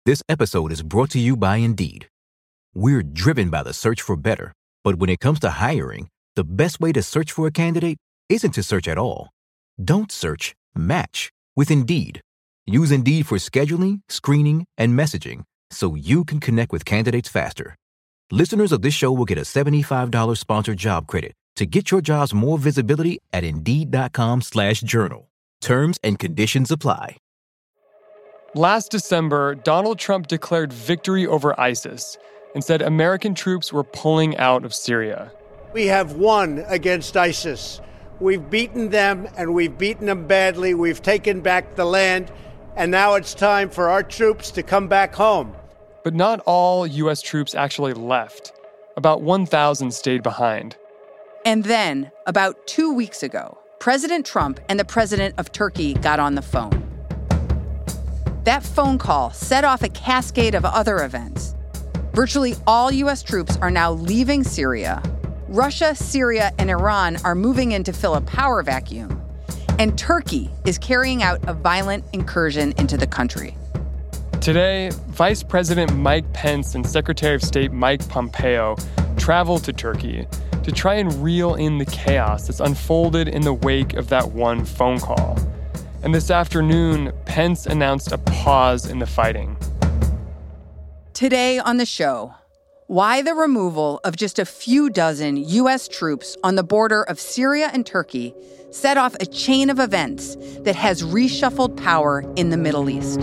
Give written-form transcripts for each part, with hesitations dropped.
This episode is brought to you by Indeed. We're driven by the search for better, but when it comes to hiring, the best way to search for a candidate isn't to search at all. Don't search, match with Indeed. Use Indeed for scheduling, screening, and messaging so you can connect with candidates faster. Listeners of this show will get a $75 sponsored job credit to get your jobs more visibility at Indeed.com/journal. Terms and conditions apply. Last December, Donald Trump declared victory over ISIS and said American troops were pulling out of Syria. We have won against ISIS. We've beaten them, and we've beaten them badly. We've taken back the land, and now it's time for our troops to come back home. But not all U.S. troops actually left. About 1,000 stayed behind. And then, about 2 weeks ago, President Trump and the president of Turkey got on the phone. That phone call set off a cascade of other events. Virtually all U.S. troops are now leaving Syria. Russia, Syria, and Iran are moving in to fill a power vacuum. And Turkey is carrying out a violent incursion into the country. Today, Vice President Mike Pence and Secretary of State Mike Pompeo traveled to Turkey to try and reel in the chaos that's unfolded in the wake of that one phone call. And this afternoon, Pence announced a pause in the fighting. Today on the show, why the removal of just a few dozen U.S. troops on the border of Syria and Turkey set off a chain of events that has reshuffled power in the Middle East.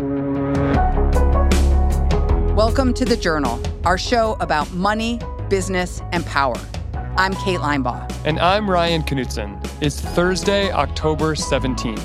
Welcome to The Journal, our show about money, business, and power. I'm Kate Linebaugh. And I'm Ryan Knutson. It's Thursday, October 17th.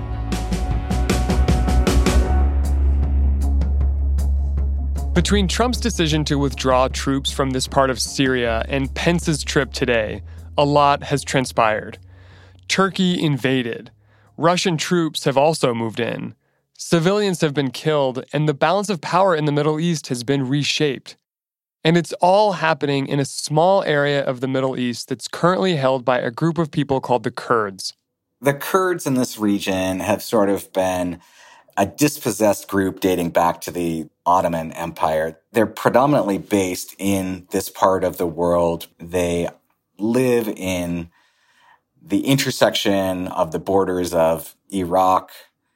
Between Trump's decision to withdraw troops from this part of Syria and Pence's trip today, a lot has transpired. Turkey invaded. Russian troops have also moved in. Civilians have been killed, and the balance of power in the Middle East has been reshaped. And it's all happening in a small area of the Middle East that's currently held by a group of people called the Kurds. The Kurds in this region have sort of been a dispossessed group dating back to the Ottoman Empire. They're predominantly based in this part of the world. They live in the intersection of the borders of Iraq,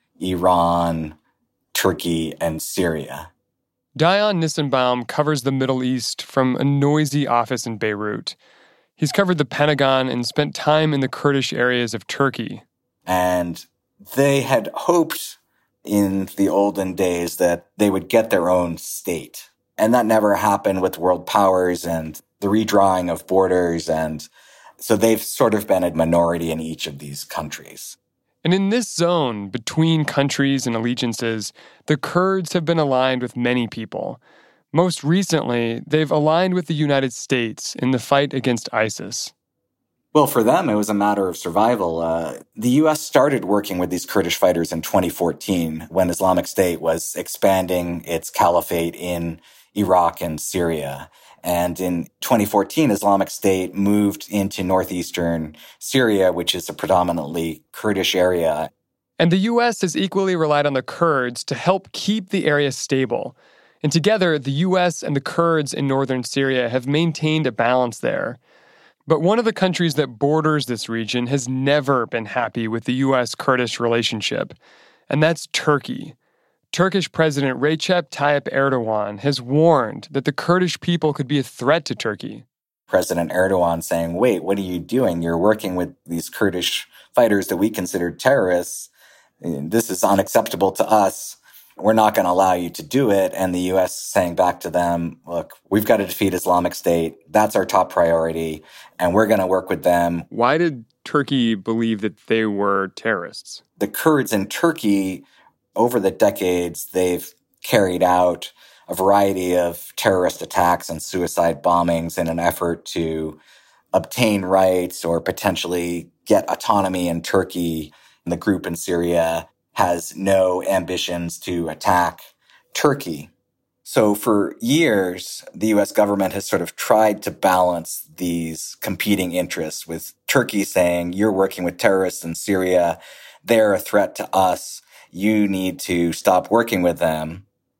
Iran, Turkey, and Syria. Dayan Nissenbaum covers the Middle East from a noisy office in Beirut. He's covered the Pentagon and spent time in the Kurdish areas of Turkey. And they had hoped in the olden days that they would get their own state. And that never happened with world powers and the redrawing of borders. And so they've sort of been a minority in each of these countries. And in this zone between countries and allegiances, the Kurds have been aligned with many people. Most recently, they've aligned with the United States in the fight against ISIS. Well, for them, it was a matter of survival. The U.S. started working with these Kurdish fighters in 2014 when Islamic State was expanding its caliphate in Iraq and Syria. And in 2014, Islamic State moved into northeastern Syria, which is a predominantly Kurdish area. And the U.S. has equally relied on the Kurds to help keep the area stable. And together, the U.S. and the Kurds in northern Syria have maintained a balance there. But one of the countries that borders this region has never been happy with the U.S.-Kurdish relationship, and that's Turkey. Turkish President Recep Tayyip Erdogan has warned that the Kurdish people could be a threat to Turkey. President Erdogan saying, wait, what are you doing? You're working with these Kurdish fighters that we consider terrorists. This is unacceptable to us. We're not going to allow you to do it. And the U.S. saying back to them, look, we've got to defeat Islamic State. That's our top priority. And we're going to work with them. Why did Turkey believe that they were terrorists? The Kurds in Turkey, over the decades, they've carried out a variety of terrorist attacks and suicide bombings in an effort to obtain rights or potentially get autonomy in Turkey. And the group in Syria has no ambitions to attack Turkey. So for years, the U.S. government has sort of tried to balance these competing interests, with Turkey saying, you're working with terrorists in Syria, they're a threat to us, you need to stop working with them.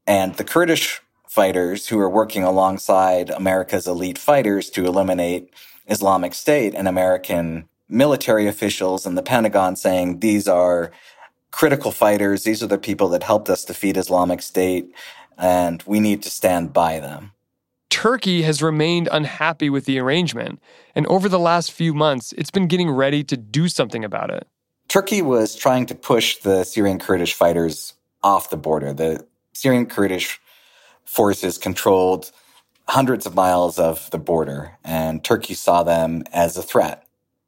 And the Kurdish fighters who are working alongside America's elite fighters to eliminate Islamic State, and American military officials in the Pentagon saying these are critical fighters, these are the people that helped us defeat Islamic State, and we need to stand by them. Turkey has remained unhappy with the arrangement, and over the last few months, it's been getting ready to do something about it. Turkey was trying to push the Syrian Kurdish fighters off the border. The Syrian Kurdish forces controlled hundreds of miles of the border, and Turkey saw them as a threat.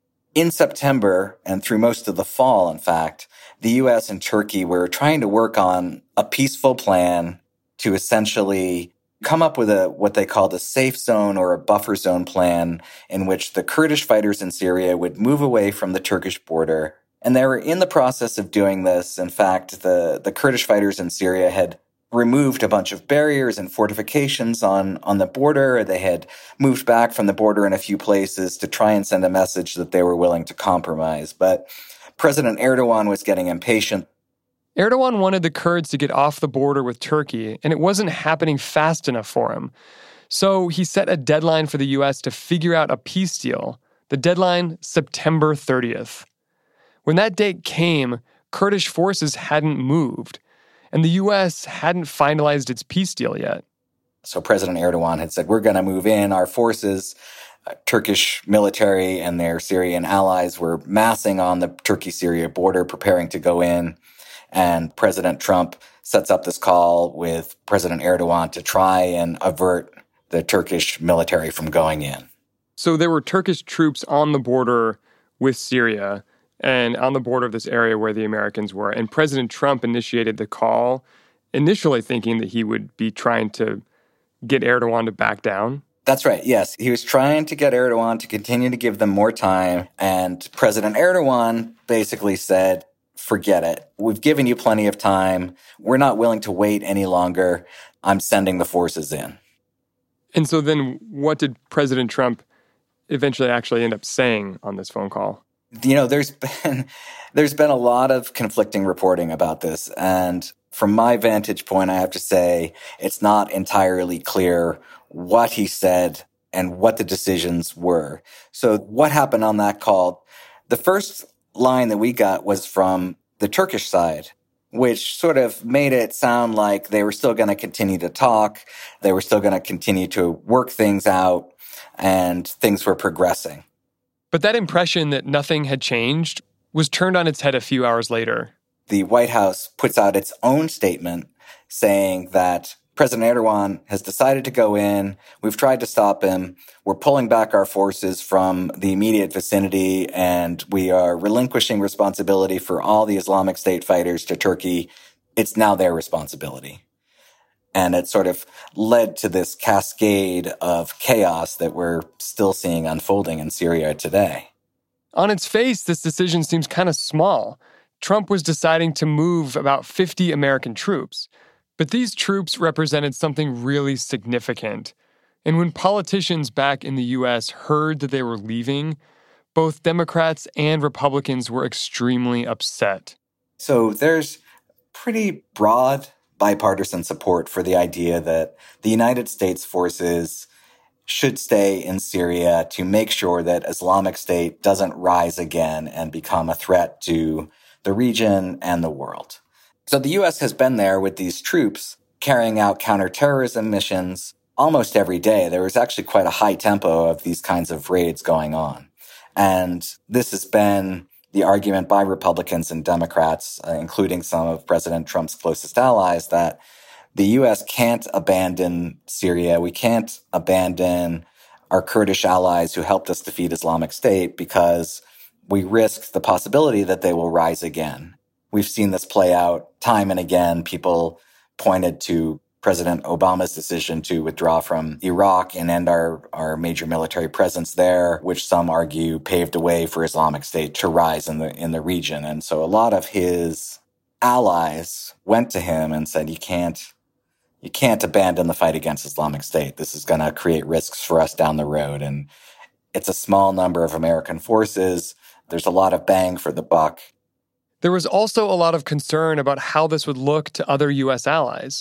In September, and through most of the fall, in fact, the U.S. and Turkey were trying to work on a peaceful plan to essentially come up with what they called a safe zone or a buffer zone plan in which the Kurdish fighters in Syria would move away from the Turkish border. And they were in the process of doing this. In fact, the Kurdish fighters in Syria had removed a bunch of barriers and fortifications on the border. They had moved back from the border in a few places to try and send a message that they were willing to compromise. But President Erdogan was getting impatient. Erdogan wanted the Kurds to get off the border with Turkey, and it wasn't happening fast enough for him. So he set a deadline for the U.S. to figure out a peace deal. The deadline, September 30th. When that date came, Kurdish forces hadn't moved, and the U.S. hadn't finalized its peace deal yet. So President Erdogan had said, we're going to move in our forces. Turkish military and their Syrian allies were massing on the Turkey-Syria border, preparing to go in. And President Trump sets up this call with President Erdogan to try and avert the Turkish military from going in. So there were Turkish troops on the border with Syria and on the border of this area where the Americans were. And President Trump initiated the call, initially thinking that he would be trying to get Erdogan to back down. That's right, yes. He was trying to get Erdogan to continue to give them more time. And President Erdogan basically said, forget it. We've given you plenty of time. We're not willing to wait any longer. I'm sending the forces in. And so then what did President Trump eventually actually end up saying on this phone call? You know, there's been a lot of conflicting reporting about this. And from my vantage point, I have to say it's not entirely clear what he said and what the decisions were. So what happened on that call? The first line that we got was from the Turkish side, which sort of made it sound like they were still going to continue to talk. They were still going to continue to work things out, and things were progressing. But that impression that nothing had changed was turned on its head a few hours later. The White House puts out its own statement saying that President Erdogan has decided to go in. We've tried to stop him. We're pulling back our forces from the immediate vicinity, and we are relinquishing responsibility for all the Islamic State fighters to Turkey. It's now their responsibility. And it sort of led to this cascade of chaos that we're still seeing unfolding in Syria today. On its face, this decision seems kind of small. Trump was deciding to move about 50 American troops. But these troops represented something really significant. And when politicians back in the U.S. heard that they were leaving, both Democrats and Republicans were extremely upset. So there's pretty broad bipartisan support for the idea that the United States forces should stay in Syria to make sure that Islamic State doesn't rise again and become a threat to the region and the world. So the U.S. has been there with these troops carrying out counterterrorism missions almost every day. There was actually quite a high tempo of these kinds of raids going on. And this has been the argument by Republicans and Democrats, including some of President Trump's closest allies, that the U.S. can't abandon Syria. We can't abandon our Kurdish allies who helped us defeat Islamic State because we risk the possibility that they will rise again. We've seen this play out time and again. People pointed to President Obama's decision to withdraw from Iraq and end our major military presence there, which some argue paved the way for Islamic State to rise in the region. And so a lot of his allies went to him and said, you can't abandon the fight against Islamic State. This is going to create risks for us down the road. And it's a small number of American forces. There's a lot of bang for the buck. There was also a lot of concern about how this would look to other U.S. allies.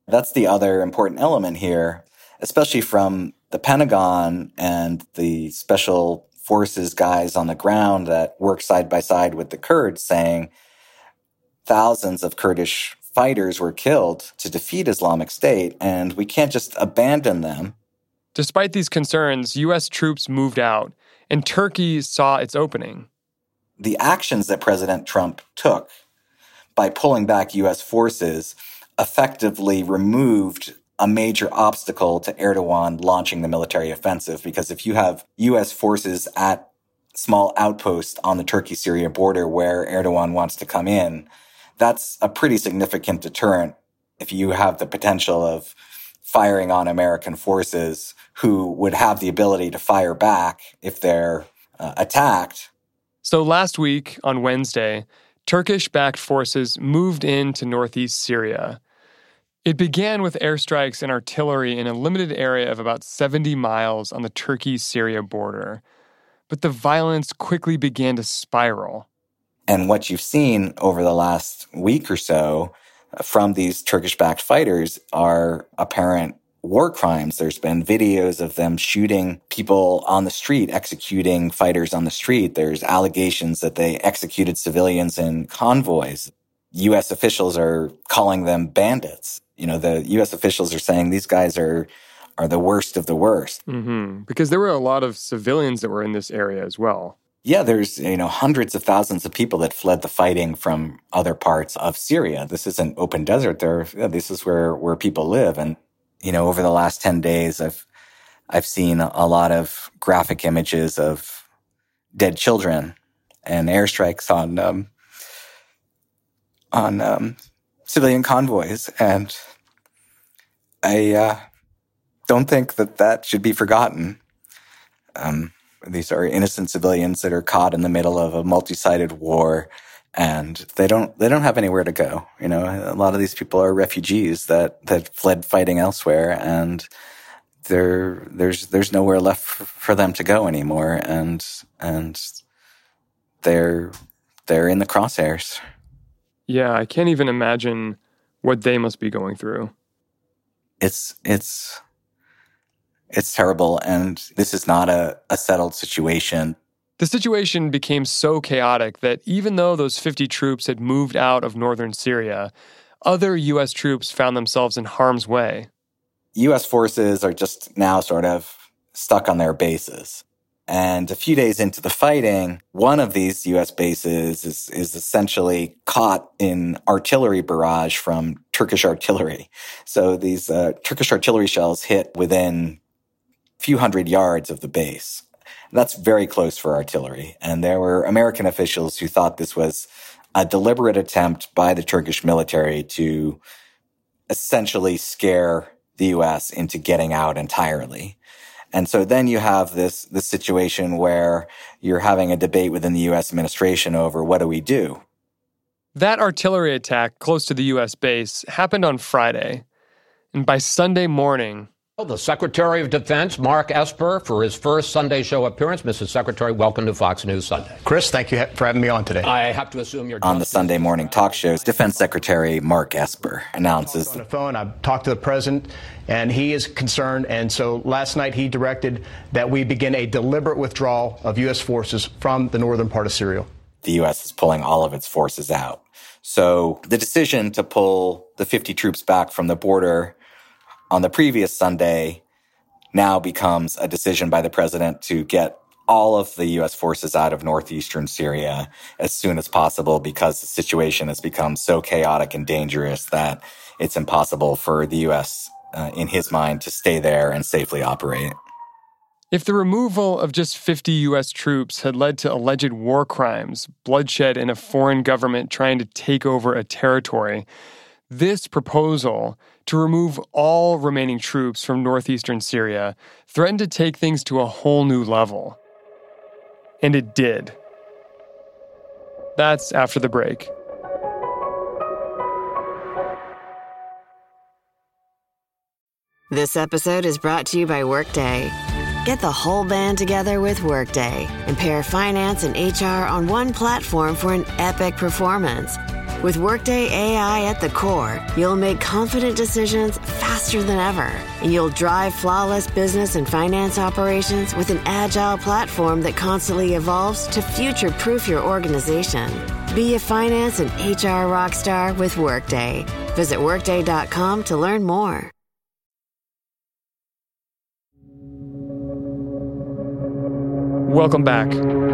That's the other important element here, especially from the Pentagon and the special forces guys on the ground that work side by side with the Kurds, saying thousands of Kurdish fighters were killed to defeat Islamic State, and we can't just abandon them. Despite these concerns, U.S. troops moved out, and Turkey saw its opening. The actions that President Trump took by pulling back U.S. forces effectively removed a major obstacle to Erdogan launching the military offensive, because if you have U.S. forces at small outposts on the Turkey-Syria border where Erdogan wants to come in, that's a pretty significant deterrent if you have the potential of firing on American forces who would have the ability to fire back if they're attacked. So last week, on Wednesday, Turkish-backed forces moved into northeast Syria. It began with airstrikes and artillery in a limited area of about 70 miles on the Turkey-Syria border. But the violence quickly began to spiral. And what you've seen over the last week or so from these Turkish-backed fighters are apparent war crimes. There's been videos of them shooting people on the street, executing fighters on the street. There's allegations that they executed civilians in convoys. U.S. officials are calling them bandits. The U.S. officials are saying these guys are the worst of the worst. Mm-hmm. Because there were a lot of civilians that were in this area as well. Yeah, there's, hundreds of thousands of people that fled the fighting from other parts of Syria. This isn't open desert. This is where people live. And, over the last 10 days, I've seen a lot of graphic images of dead children and airstrikes on civilian convoys. And I don't think that should be forgotten. These are innocent civilians that are caught in the middle of a multi-sided war, and they don't have anywhere to go. A lot of these people are refugees that fled fighting elsewhere, and there's nowhere left for them to go anymore, and they're in the crosshairs. Yeah, I can't even imagine what they must be going through. It's terrible, and this is not a settled situation. The situation became so chaotic that even though those 50 troops had moved out of northern Syria, other U.S. troops found themselves in harm's way. U.S. forces are just now sort of stuck on their bases. And a few days into the fighting, one of these U.S. bases is essentially caught in artillery barrage from Turkish artillery. So these Turkish artillery shells hit within a few hundred yards of the base. That's very close for artillery. And there were American officials who thought this was a deliberate attempt by the Turkish military to essentially scare the U.S. into getting out entirely. And so then you have this situation where you're having a debate within the U.S. administration over what do we do? That artillery attack close to the U.S. base happened on Friday. And by Sunday morning, the Secretary of Defense, Mark Esper, for his first Sunday show appearance. Mrs. Secretary, welcome to Fox News Sunday. Chris, thank you for having me on today. I have to assume you're... On the Sunday morning talk shows, Defense Secretary Mark Esper announces... On the phone, I've talked to the president, and he is concerned. And so last night he directed that we begin a deliberate withdrawal of U.S. forces from the northern part of Syria. The U.S. is pulling all of its forces out. So the decision to pull the 50 troops back from the border on the previous Sunday now becomes a decision by the president to get all of the U.S. forces out of northeastern Syria as soon as possible, because the situation has become so chaotic and dangerous that it's impossible for the U.S., in his mind, to stay there and safely operate. If the removal of just 50 U.S. troops had led to alleged war crimes, bloodshed, and a foreign government trying to take over a territory, this proposal to remove all remaining troops from northeastern Syria threatened to take things to a whole new level. And it did. That's after the break. This episode is brought to you by Workday. Get the whole band together with Workday and pair finance and HR on one platform for an epic performance. With Workday AI at the core, you'll make confident decisions faster than ever. And you'll drive flawless business and finance operations with an agile platform that constantly evolves to future-proof your organization. Be a finance and HR rockstar with Workday. Visit Workday.com to learn more. Welcome back.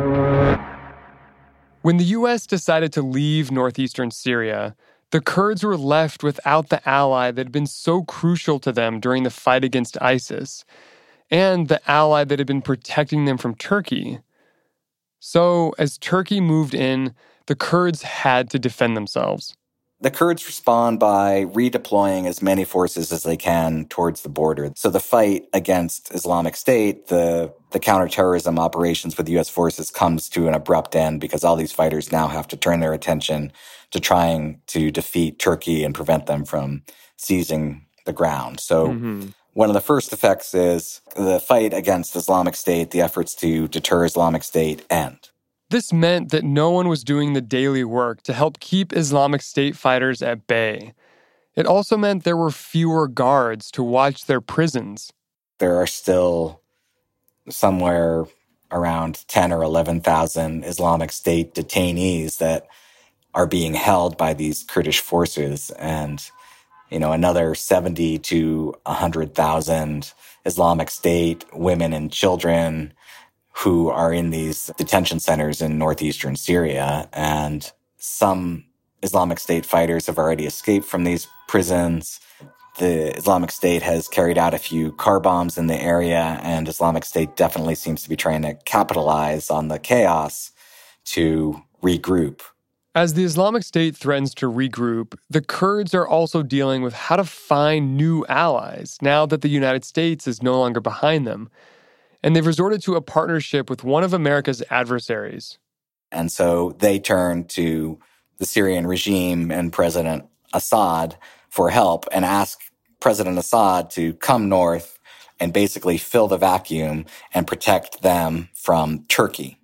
When the U.S. decided to leave northeastern Syria, the Kurds were left without the ally that had been so crucial to them during the fight against ISIS, and the ally that had been protecting them from Turkey. So, as Turkey moved in, the Kurds had to defend themselves. The Kurds respond by redeploying as many forces as they can towards the border. So the fight against Islamic State, the counterterrorism operations with U.S. forces comes to an abrupt end because all these fighters now have to turn their attention to trying to defeat Turkey and prevent them from seizing the ground. So one of the first effects is the fight against Islamic State, the efforts to deter Islamic State end. This meant that no one was doing the daily work to help keep Islamic State fighters at bay. It also meant there were fewer guards to watch their prisons. There are still somewhere around 10 or 11,000 Islamic State detainees that are being held by these Kurdish forces, and another 70 to 100,000 Islamic State women and children who are in these detention centers in northeastern Syria. And some Islamic State fighters have already escaped from these prisons. The Islamic State has carried out a few car bombs in the area, and Islamic State definitely seems to be trying to capitalize on the chaos to regroup. As the Islamic State threatens to regroup, the Kurds are also dealing with how to find new allies now that the United States is no longer behind them. And they've resorted to a partnership with one of America's adversaries. And so they turn to the Syrian regime and President Assad for help and ask President Assad to come north and basically fill the vacuum and protect them from Turkey.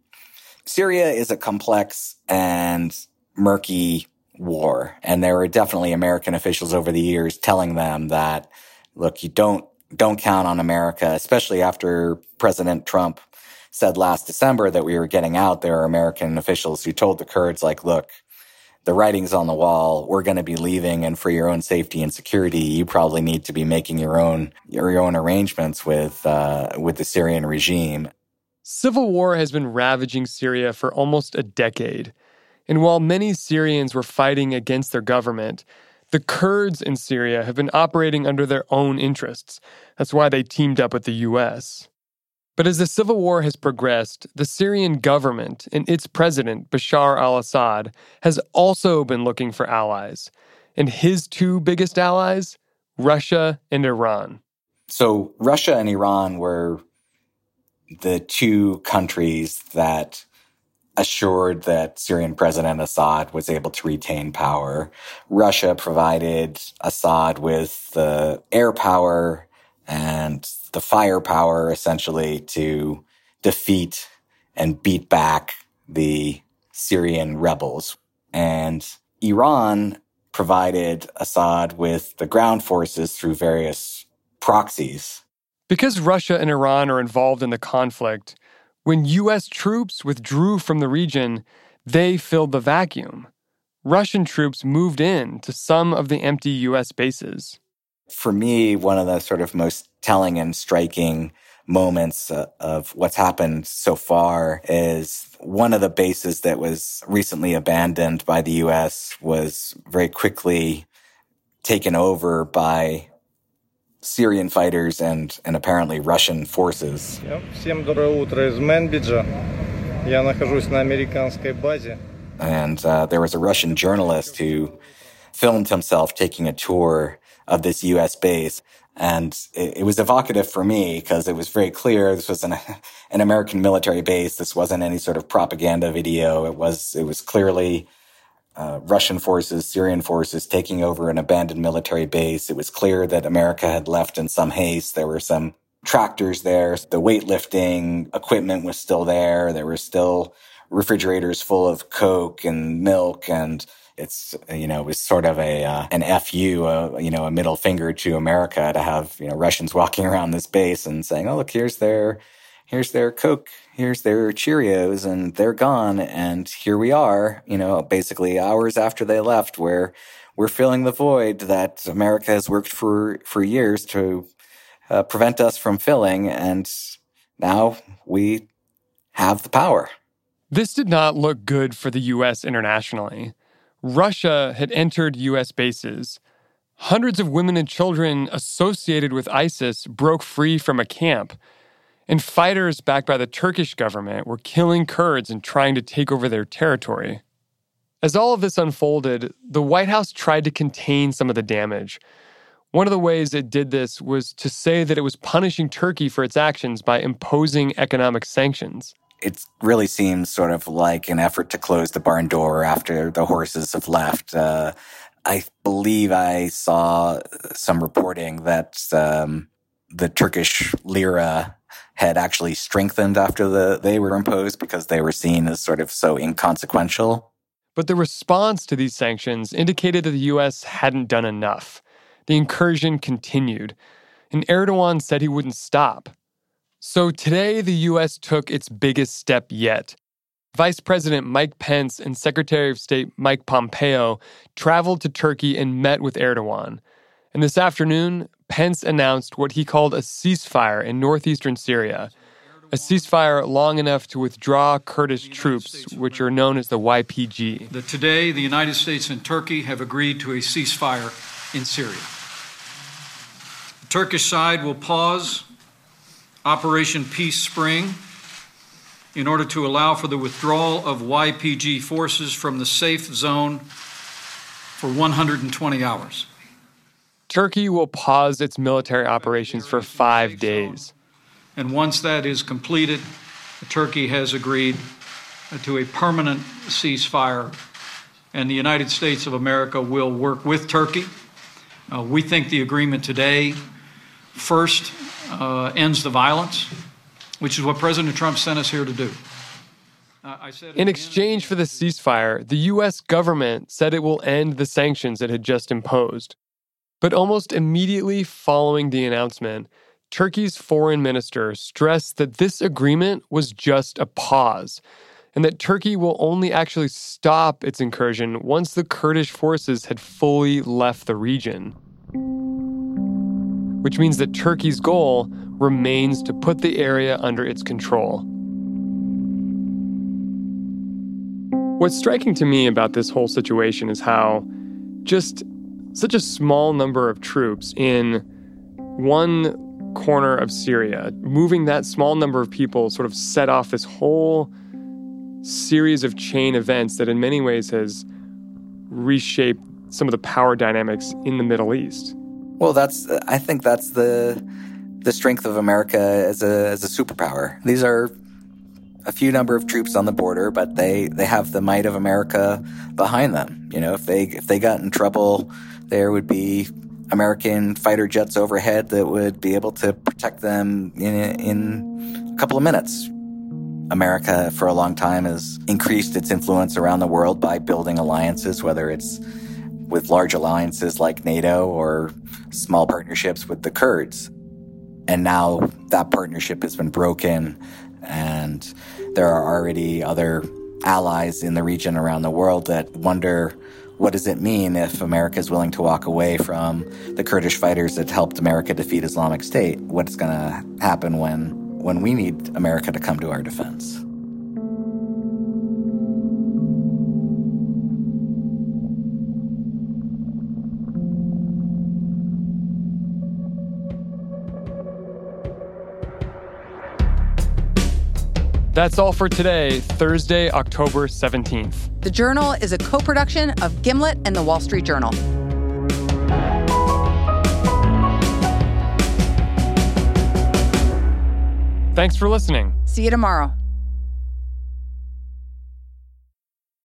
Syria is a complex and murky war, and there were definitely American officials over the years telling them that, look, you don't count on America, especially after President Trump said last December that we were getting out. There are American officials who told the Kurds, look, the writing's on the wall. We're going to be leaving, and for your own safety and security, you probably need to be making your own arrangements with the Syrian regime. Civil war has been ravaging Syria for almost a decade. And while many Syrians were fighting against their government, the Kurds in Syria have been operating under their own interests. That's why they teamed up with the U.S. But as the civil war has progressed, the Syrian government and its president, Bashar al-Assad, has also been looking for allies. And his two biggest allies, Russia and Iran. So Russia and Iran were the two countries that assured that Syrian President Assad was able to retain power. Russia provided Assad with the air power and the firepower, essentially, to defeat and beat back the Syrian rebels. And Iran provided Assad with the ground forces through various proxies. Because Russia and Iran are involved in the conflict, when U.S. troops withdrew from the region, they filled the vacuum. Russian troops moved in to some of the empty U.S. bases. For me, one of the sort of most telling and striking moments of what's happened so far is one of the bases that was recently abandoned by the U.S. was very quickly taken over by Syrian fighters and apparently Russian forces. Всем доброе утро из Мэнбиджа. Я нахожусь на американской базе. And there was a Russian journalist who filmed himself taking a tour of this U.S. base. And it was evocative for me because it was very clear this was an American military base. This wasn't any sort of propaganda video. It was clearly Russian forces, Syrian forces taking over an abandoned military base. It was clear that America had left in some haste. There were some tractors there. The weightlifting equipment was still there. There were still refrigerators full of Coke and milk. And It's, it was sort of an FU, a middle finger to America to have, Russians walking around this base and saying, oh, look, here's their Coke, here's their Cheerios, and they're gone. And here we are, basically hours after they left, where we're filling the void that America has worked for years to prevent us from filling. And now we have the power. This did not look good for the U.S. internationally. Russia had entered U.S. bases. Hundreds of women and children associated with ISIS broke free from a camp. And fighters backed by the Turkish government were killing Kurds and trying to take over their territory. As all of this unfolded, the White House tried to contain some of the damage. One of the ways it did this was to say that it was punishing Turkey for its actions by imposing economic sanctions. It really seems sort of like an effort to close the barn door after the horses have left. I believe I saw some reporting that the Turkish lira had actually strengthened after they were imposed because they were seen as sort of so inconsequential. But the response to these sanctions indicated that the U.S. hadn't done enough. The incursion continued, and Erdogan said he wouldn't stop. So today, the U.S. took its biggest step yet. Vice President Mike Pence and Secretary of State Mike Pompeo traveled to Turkey and met with Erdogan. And this afternoon, Pence announced what he called a ceasefire in northeastern Syria, a ceasefire long enough to withdraw Kurdish troops, which are known as the YPG. That today, the United States and Turkey have agreed to a ceasefire in Syria. The Turkish side will pause Operation Peace Spring in order to allow for the withdrawal of YPG forces from the safe zone for 120 hours. Turkey will pause its military operations for 5 days. And once that is completed, Turkey has agreed to a permanent ceasefire, and the United States of America will work with Turkey. We think the agreement today first ends the violence, which is what President Trump sent us here to do. In exchange for the ceasefire, the U.S. government said it will end the sanctions it had just imposed. But almost immediately following the announcement, Turkey's foreign minister stressed that this agreement was just a pause, and that Turkey will only actually stop its incursion once the Kurdish forces had fully left the region. Which means that Turkey's goal remains to put the area under its control. What's striking to me about this whole situation is how just such a small number of troops in one corner of Syria, moving that small number of people sort of set off this whole series of chain events that in many ways has reshaped some of the power dynamics in the Middle East. Well, I think that's the strength of America as a superpower. These are a few number of troops on the border, but they have the might of America behind them. If they got in trouble, there would be American fighter jets overhead that would be able to protect them in a couple of minutes. America, for a long time, has increased its influence around the world by building alliances, whether it's with large alliances like NATO or small partnerships with the Kurds. And now that partnership has been broken, and there are already other allies in the region around the world that wonder, what does it mean if America is willing to walk away from the Kurdish fighters that helped America defeat Islamic State? What's going to happen when we need America to come to our defense? That's all for today, Thursday, October 17th. The Journal is a co-production of Gimlet and The Wall Street Journal. Thanks for listening. See you tomorrow.